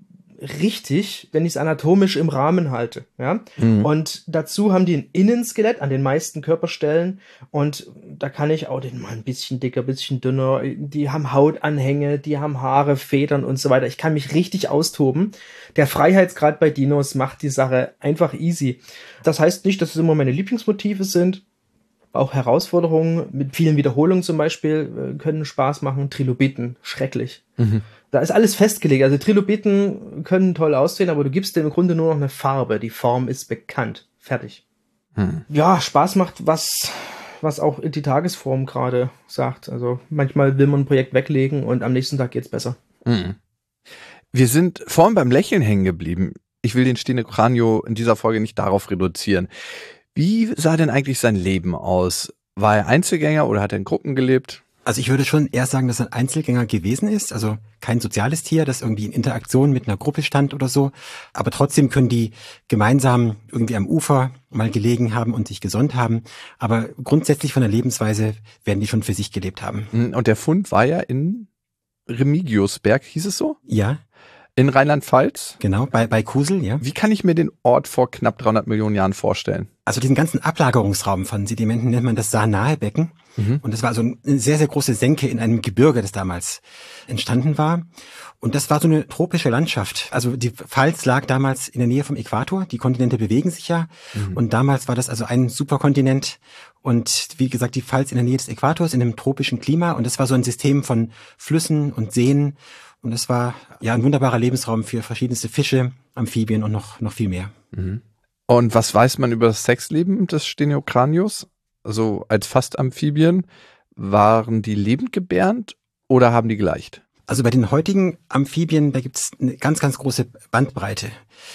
richtig, wenn ich es anatomisch im Rahmen halte. Ja? Mhm. Und dazu haben die ein Innenskelett an den meisten Körperstellen und da kann ich auch den mal ein bisschen dicker, ein bisschen dünner, die haben Hautanhänge, die haben Haare, Federn und so weiter. Ich kann mich richtig austoben. Der Freiheitsgrad bei Dinos macht die Sache einfach easy. Das heißt nicht, dass es immer meine Lieblingsmotive sind. Auch Herausforderungen mit vielen Wiederholungen zum Beispiel können Spaß machen. Trilobiten, schrecklich. Mhm. Da ist alles festgelegt. Also Trilobiten können toll aussehen, aber du gibst dem im Grunde nur noch eine Farbe. Die Form ist bekannt. Fertig. Hm. Ja, Spaß macht, was, was auch die Tagesform gerade sagt. Also manchmal will man ein Projekt weglegen und am nächsten Tag geht's besser. Hm. Wir sind vorhin beim Lächeln hängen geblieben. Ich will den Stenocranio in dieser Folge nicht darauf reduzieren. Wie sah denn eigentlich sein Leben aus? War er Einzelgänger oder hat er in Gruppen gelebt? Also ich würde schon eher sagen, dass er ein Einzelgänger gewesen ist, also kein soziales Tier, das irgendwie in Interaktion mit einer Gruppe stand oder so. Aber trotzdem können die gemeinsam irgendwie am Ufer mal gelegen haben und sich gesonnt haben. Aber grundsätzlich von der Lebensweise werden die schon für sich gelebt haben. Und der Fund war ja in Remigiusberg, hieß es so? Ja. In Rheinland-Pfalz? Genau, bei, bei Kusel, ja. Wie kann ich mir den Ort vor knapp dreihundert Millionen Jahren vorstellen? Also diesen ganzen Ablagerungsraum von Sedimenten nennt man das Sarnae-Becken. Mhm. Und das war also eine sehr, sehr große Senke in einem Gebirge, das damals entstanden war. Und das war so eine tropische Landschaft. Also die Pfalz lag damals in der Nähe vom Äquator. Die Kontinente bewegen sich ja. Mhm. Und damals war das also ein Superkontinent. Und wie gesagt, die Pfalz in der Nähe des Äquators, in einem tropischen Klima. Und das war so ein System von Flüssen und Seen. Und das war ja ein wunderbarer Lebensraum für verschiedenste Fische, Amphibien und noch, noch viel mehr. Mhm. Und was weiß man über das Sexleben des Stenokranius? Also als Fastamphibien, waren die lebendgebärend oder haben die geleicht? Also bei den heutigen Amphibien, da gibt es eine ganz, ganz große Bandbreite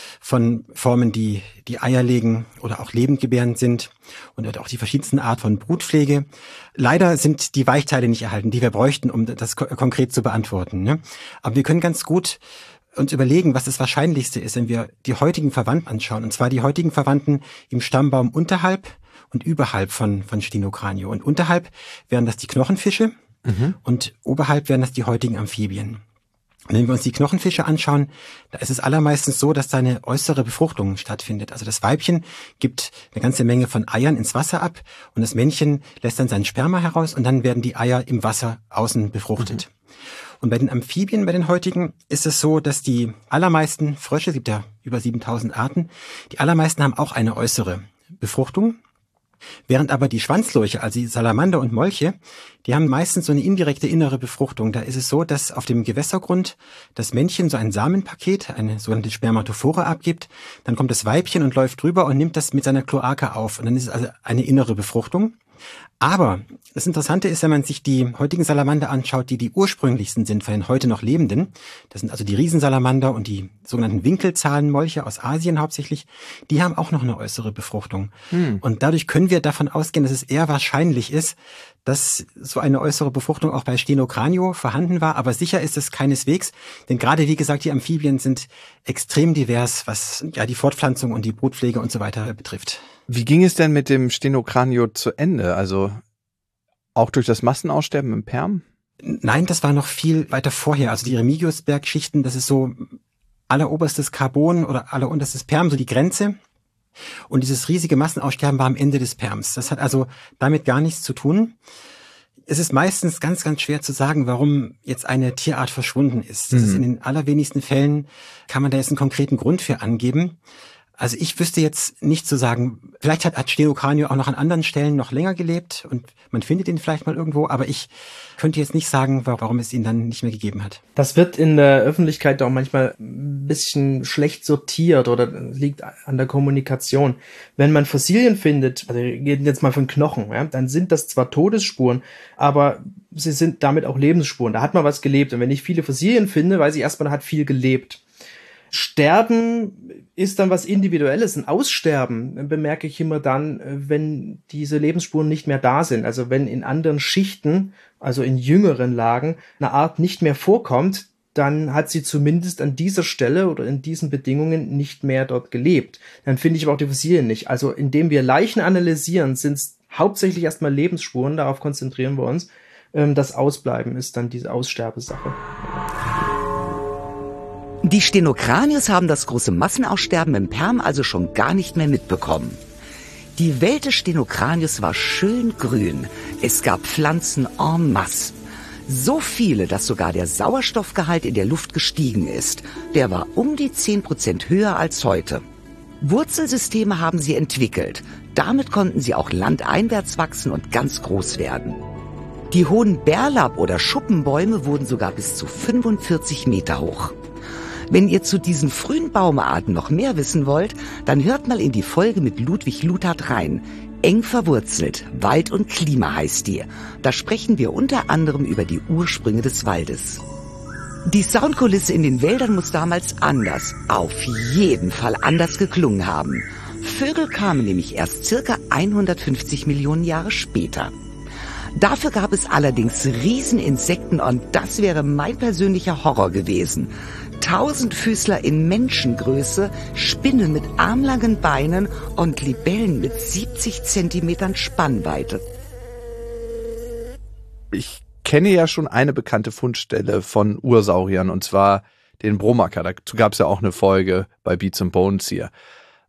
von Formen, die die Eier legen oder auch lebendgebärend sind und auch die verschiedensten Arten von Brutpflege. Leider sind die Weichteile nicht erhalten, die wir bräuchten, um das ko- konkret zu beantworten. Ne? Aber wir können ganz gut uns überlegen, was das Wahrscheinlichste ist, wenn wir die heutigen Verwandten anschauen. Und zwar die heutigen Verwandten im Stammbaum unterhalb und überhalb von, von Stenocranio. Und unterhalb wären das die Knochenfische mhm. und oberhalb wären das die heutigen Amphibien. Und wenn wir uns die Knochenfische anschauen, da ist es allermeistens so, dass da eine äußere Befruchtung stattfindet. Also das Weibchen gibt eine ganze Menge von Eiern ins Wasser ab und das Männchen lässt dann sein Sperma heraus und dann werden die Eier im Wasser außen befruchtet. Mhm. Und bei den Amphibien, bei den heutigen, ist es so, dass die allermeisten Frösche, es gibt ja über siebentausend Arten, die allermeisten haben auch eine äußere Befruchtung. Während aber die Schwanzlurche, also die Salamander und Molche, die haben meistens so eine indirekte innere Befruchtung. Da ist es so, dass auf dem Gewässergrund das Männchen so ein Samenpaket, eine sogenannte Spermatophore abgibt. Dann kommt das Weibchen und läuft drüber und nimmt das mit seiner Kloake auf. Und dann ist es also eine innere Befruchtung. Aber das Interessante ist, wenn man sich die heutigen Salamander anschaut, die die ursprünglichsten sind von den heute noch Lebenden, das sind also die Riesensalamander und die sogenannten Winkelzahlenmolche aus Asien hauptsächlich, die haben auch noch eine äußere Befruchtung. Hm. Und dadurch können wir davon ausgehen, dass es eher wahrscheinlich ist, dass so eine äußere Befruchtung auch bei Stenocranio vorhanden war. Aber sicher ist es keineswegs, denn gerade, wie gesagt, die Amphibien sind extrem divers, was ja die Fortpflanzung und die Brutpflege und so weiter betrifft. Wie ging es denn mit dem Stenocranio zu Ende? Also auch durch das Massenaussterben im Perm? Nein, das war noch viel weiter vorher. Also die Remigiusbergschichten, das ist so alleroberstes Karbon oder allerunterstes Perm, so die Grenze. Und dieses riesige Massenaussterben war am Ende des Perms. Das hat also damit gar nichts zu tun. Es ist meistens ganz, ganz schwer zu sagen, warum jetzt eine Tierart verschwunden ist. Das mhm. ist in den allerwenigsten Fällen, kann man da jetzt einen konkreten Grund für angeben. Also ich wüsste jetzt nicht zu sagen, vielleicht hat, hat Stenocranio auch noch an anderen Stellen noch länger gelebt und man findet ihn vielleicht mal irgendwo, aber ich könnte jetzt nicht sagen, warum es ihn dann nicht mehr gegeben hat. Das wird in der Öffentlichkeit auch manchmal ein bisschen schlecht sortiert oder liegt an der Kommunikation. Wenn man Fossilien findet, also wir gehen jetzt mal von Knochen, ja, dann sind das zwar Todesspuren, aber sie sind damit auch Lebensspuren. Da hat man was gelebt und wenn ich viele Fossilien finde, weiß ich erstmal, da hat viel gelebt. Sterben ist dann was Individuelles. Ein Aussterben bemerke ich immer dann, wenn diese Lebensspuren nicht mehr da sind. Also wenn in anderen Schichten, also in jüngeren Lagen, eine Art nicht mehr vorkommt, dann hat sie zumindest an dieser Stelle oder in diesen Bedingungen nicht mehr dort gelebt. Dann finde ich aber auch die Fossilien nicht. Also indem wir Leichen analysieren, sind es hauptsächlich erstmal Lebensspuren, darauf konzentrieren wir uns. Das Ausbleiben ist dann diese Aussterbesache. Die Stenocranius haben das große Massenaussterben im Perm also schon gar nicht mehr mitbekommen. Die Welt des Stenocranius war schön grün. Es gab Pflanzen en masse. So viele, dass sogar der Sauerstoffgehalt in der Luft gestiegen ist. Der war um die zehn Prozent höher als heute. Wurzelsysteme haben sie entwickelt. Damit konnten sie auch landeinwärts wachsen und ganz groß werden. Die hohen Bärlapp- oder Schuppenbäume wurden sogar bis zu fünfundvierzig Meter hoch. Wenn ihr zu diesen frühen Baumarten noch mehr wissen wollt, dann hört mal in die Folge mit Ludwig Luthard rein. Eng verwurzelt, Wald und Klima heißt die. Da sprechen wir unter anderem über die Ursprünge des Waldes. Die Soundkulisse in den Wäldern muss damals anders, auf jeden Fall anders geklungen haben. Vögel kamen nämlich erst circa hundertfünfzig Millionen Jahre später. Dafür gab es allerdings Rieseninsekten und das wäre mein persönlicher Horror gewesen. Tausendfüßler in Menschengröße, Spinnen mit armlangen Beinen und Libellen mit siebzig Zentimetern Spannweite. Ich kenne ja schon eine bekannte Fundstelle von Ursauriern und zwar den Bromacker. Dazu gab es ja auch eine Folge bei Beats and Bones hier.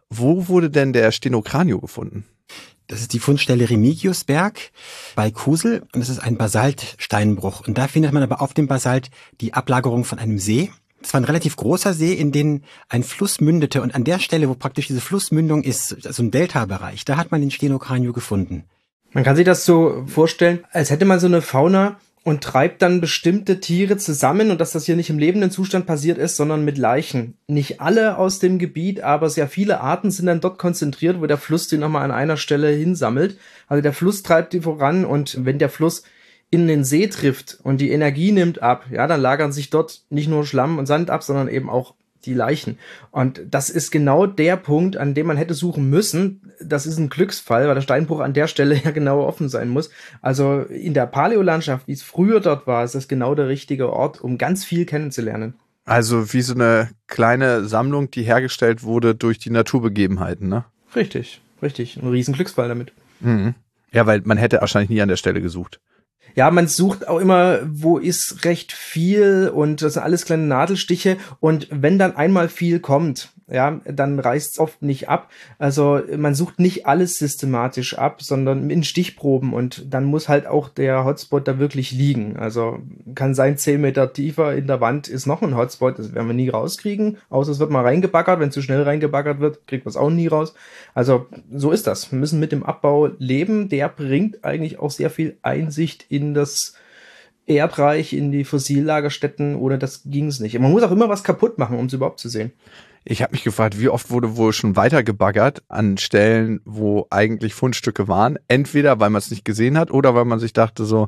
Wo wurde denn der Stenocranio gefunden? Das ist die Fundstelle Remigiusberg bei Kusel und es ist ein Basaltsteinbruch. Und da findet man aber auf dem Basalt die Ablagerung von einem See. Es war ein relativ großer See, in den ein Fluss mündete. Und an der Stelle, wo praktisch diese Flussmündung ist, also ein Delta-Bereich, da hat man den Stenocranio gefunden. Man kann sich das so vorstellen, als hätte man so eine Fauna und treibt dann bestimmte Tiere zusammen und dass das hier nicht im lebenden Zustand passiert ist, sondern mit Leichen. Nicht alle aus dem Gebiet, aber sehr viele Arten sind dann dort konzentriert, wo der Fluss die nochmal an einer Stelle hinsammelt. Also der Fluss treibt die voran und wenn der Fluss in den See trifft und die Energie nimmt ab, ja, dann lagern sich dort nicht nur Schlamm und Sand ab, sondern eben auch die Leichen. Und das ist genau der Punkt, an dem man hätte suchen müssen. Das ist ein Glücksfall, weil der Steinbruch an der Stelle ja genau offen sein muss. Also in der Paläolandschaft, wie es früher dort war, ist das genau der richtige Ort, um ganz viel kennenzulernen. Also wie so eine kleine Sammlung, die hergestellt wurde durch die Naturbegebenheiten, ne? Richtig, richtig. Ein riesen Glücksfall damit. Mhm. Ja, weil man hätte wahrscheinlich nie an der Stelle gesucht. Ja, man sucht auch immer, wo ist recht viel und das sind alles kleine Nadelstiche und wenn dann einmal viel kommt, ja, dann reißt es oft nicht ab. Also man sucht nicht alles systematisch ab, sondern in Stichproben und dann muss halt auch der Hotspot da wirklich liegen. Also kann sein, zehn Meter tiefer in der Wand ist noch ein Hotspot, das werden wir nie rauskriegen, außer es wird mal reingebaggert. Wenn zu schnell reingebaggert wird, kriegt man es auch nie raus. Also so ist das. Wir müssen mit dem Abbau leben. Der bringt eigentlich auch sehr viel Einsicht in das Erdreich, in die Fossillagerstätten, ohne das ging es nicht. Man muss auch immer was kaputt machen, um es überhaupt zu sehen. Ich habe mich gefragt, wie oft wurde wohl schon weitergebaggert an Stellen, wo eigentlich Fundstücke waren. Entweder, weil man es nicht gesehen hat oder weil man sich dachte so,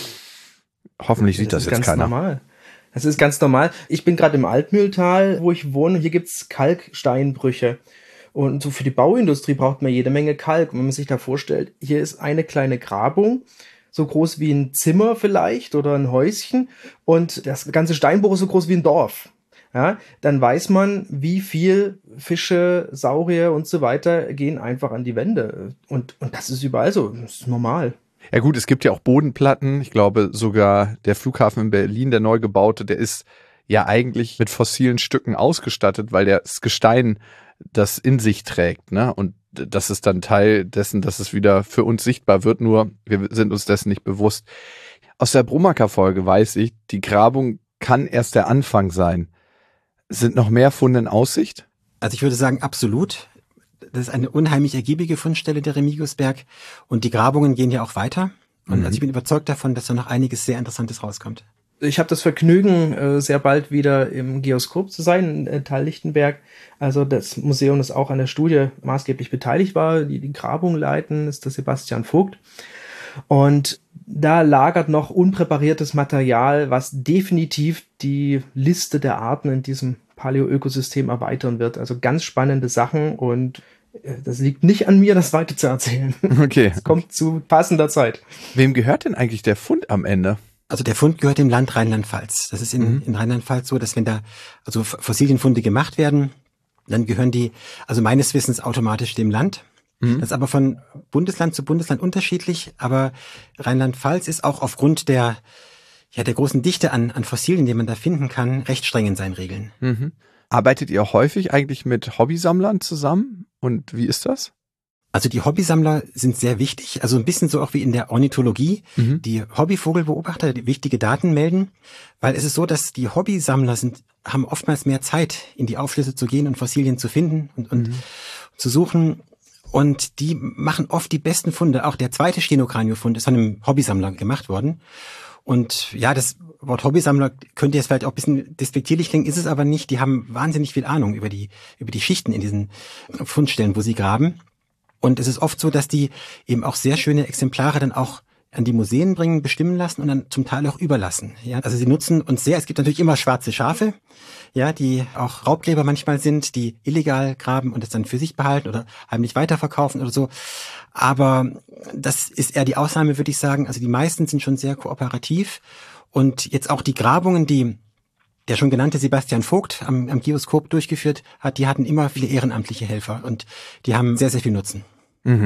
hoffentlich sieht das, das jetzt keiner. Das ist ganz normal. Das ist ganz normal. Ich bin gerade im Altmühltal, wo ich wohne. Hier gibt's Kalksteinbrüche. Und so für die Bauindustrie braucht man jede Menge Kalk. Und wenn man sich da vorstellt, hier ist eine kleine Grabung, so groß wie ein Zimmer vielleicht oder ein Häuschen. Und das ganze Steinbruch ist so groß wie ein Dorf. Ja, dann weiß man, wie viel Fische, Saurier und so weiter gehen einfach an die Wände. Und, und das ist überall so. Das ist normal. Ja gut, es gibt ja auch Bodenplatten. Ich glaube sogar der Flughafen in Berlin, der neu gebaute, der ist ja eigentlich mit fossilen Stücken ausgestattet, weil das Gestein das in sich trägt, ne? Und das ist dann Teil dessen, dass es wieder für uns sichtbar wird. Nur wir sind uns dessen nicht bewusst. Aus der Brumaker-Folge weiß ich, die Grabung kann erst der Anfang sein. Sind noch mehr Funde in Aussicht? Also ich würde sagen, absolut. Das ist eine unheimlich ergiebige Fundstelle der Remigiusberg und die Grabungen gehen ja auch weiter. Und mhm. also ich bin überzeugt davon, dass da noch einiges sehr Interessantes rauskommt. Ich habe das Vergnügen, äh, sehr bald wieder im Geoskop zu sein, in äh, Thal-Lichtenberg. Also das Museum, das auch an der Studie maßgeblich beteiligt war, die die Grabung leiten, ist der Sebastian Vogt. Und da lagert noch unpräpariertes Material, was definitiv die Liste der Arten in diesem Paläoökosystem erweitern wird. Also ganz spannende Sachen und das liegt nicht an mir, das weiter zu erzählen. Okay. Es kommt zu passender Zeit. Wem gehört denn eigentlich der Fund am Ende? Also der Fund gehört dem Land Rheinland-Pfalz. Das ist in, mhm. in Rheinland-Pfalz so, dass wenn da also Fossilienfunde gemacht werden, dann gehören die also meines Wissens automatisch dem Land. Das ist aber von Bundesland zu Bundesland unterschiedlich, aber Rheinland-Pfalz ist auch aufgrund der ja der großen Dichte an, an Fossilien, die man da finden kann, recht streng in seinen Regeln. Mhm. Arbeitet ihr häufig eigentlich mit Hobbysammlern zusammen und wie ist das? Also die Hobbysammler sind sehr wichtig, also ein bisschen so auch wie in der Ornithologie, mhm. die Hobbyvogelbeobachter, die wichtige Daten melden, weil es ist so, dass die Hobbysammler sind, haben oftmals mehr Zeit, in die Aufschlüsse zu gehen und Fossilien zu finden und, und mhm. zu suchen. Und die machen oft die besten Funde. Auch der zweite Stenocranio-Fund ist von einem Hobbysammler gemacht worden. Und ja, das Wort Hobbysammler könnte jetzt vielleicht auch ein bisschen despektierlich klingen, ist es aber nicht. Die haben wahnsinnig viel Ahnung über die, über die Schichten in diesen Fundstellen, wo sie graben. Und es ist oft so, dass die eben auch sehr schöne Exemplare dann auch an die Museen bringen, bestimmen lassen und dann zum Teil auch überlassen. Ja, also sie nutzen uns sehr. Es gibt natürlich immer schwarze Schafe, ja, die auch Raubgräber manchmal sind, die illegal graben und es dann für sich behalten oder heimlich weiterverkaufen oder so. Aber das ist eher die Ausnahme, würde ich sagen. Also die meisten sind schon sehr kooperativ und jetzt auch die Grabungen, die der schon genannte Sebastian Vogt am, am Geoskop durchgeführt hat, die hatten immer viele ehrenamtliche Helfer und die haben sehr, sehr viel Nutzen. Mhm.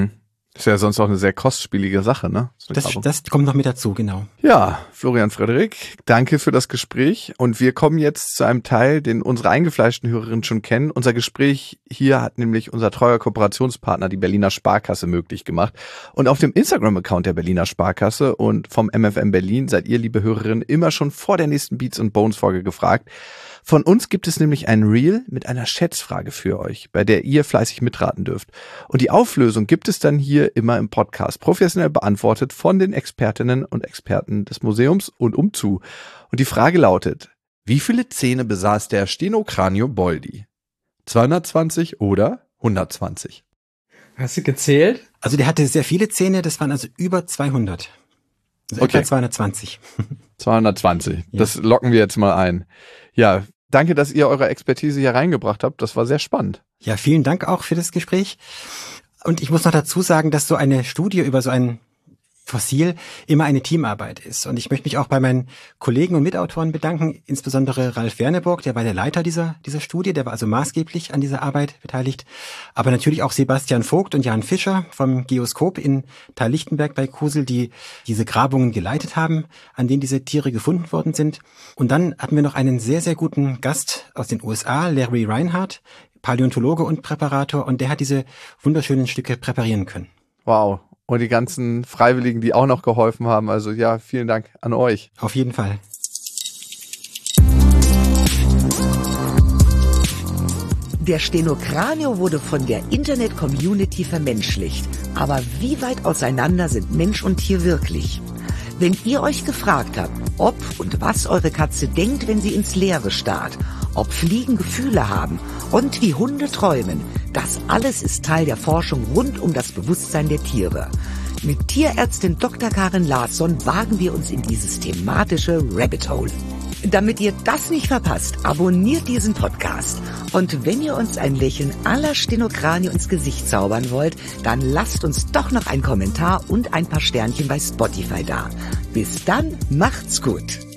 Ist ja sonst auch eine sehr kostspielige Sache, ne? So das, das kommt noch mit dazu, genau. Ja, Florian Frederik, danke für das Gespräch. Und wir kommen jetzt zu einem Teil, den unsere eingefleischten Hörerinnen schon kennen. Unser Gespräch hier hat nämlich unser treuer Kooperationspartner, die Berliner Sparkasse, möglich gemacht. Und auf dem Instagram-Account der Berliner Sparkasse und vom M F M Berlin seid ihr, liebe Hörerinnen, immer schon vor der nächsten Beats and Bones Folge gefragt. Von uns gibt es nämlich ein Reel mit einer Schätzfrage für euch, bei der ihr fleißig mitraten dürft. Und die Auflösung gibt es dann hier immer im Podcast, professionell beantwortet von den Expertinnen und Experten des Museums und umzu. Und die Frage lautet, wie viele Zähne besaß der Stenocranio Boldi? zweihundertzwanzig oder hundertzwanzig? Hast du gezählt? Also der hatte sehr viele Zähne, das waren also über zweihundert. Also Okay. etwa zweihundertzwanzig. zweihundertzwanzig. Ja. Das locken wir jetzt mal ein. Ja, danke, dass ihr eure Expertise hier reingebracht habt. Das war sehr spannend. Ja, vielen Dank auch für das Gespräch. Und ich muss noch dazu sagen, dass so eine Studie über so ein Fossil immer eine Teamarbeit ist. Und ich möchte mich auch bei meinen Kollegen und Mitautoren bedanken, insbesondere Ralf Werneburg, der war der Leiter dieser, dieser Studie, der war also maßgeblich an dieser Arbeit beteiligt. Aber natürlich auch Sebastian Vogt und Jan Fischer vom Geoskop in Thallichtenberg bei Kusel, die diese Grabungen geleitet haben, an denen diese Tiere gefunden worden sind. Und dann hatten wir noch einen sehr, sehr guten Gast aus den U S A, Larry Reinhardt, Paläontologe und Präparator, und der hat diese wunderschönen Stücke präparieren können. Wow. Und die ganzen Freiwilligen, die auch noch geholfen haben. Also ja, vielen Dank an euch. Auf jeden Fall. Der Stenocranio wurde von der Internet-Community vermenschlicht. Aber wie weit auseinander sind Mensch und Tier wirklich? Wenn ihr euch gefragt habt, ob und was eure Katze denkt, wenn sie ins Leere starrt, ob Fliegen Gefühle haben und wie Hunde träumen, das alles ist Teil der Forschung rund um das Bewusstsein der Tiere. Mit Tierärztin Doktor Karin Larsson wagen wir uns in dieses thematische Rabbit Hole. Damit ihr das nicht verpasst, abonniert diesen Podcast. Und wenn ihr uns ein Lächeln à la Stenocranio ins Gesicht zaubern wollt, dann lasst uns doch noch einen Kommentar und ein paar Sternchen bei Spotify da. Bis dann, macht's gut.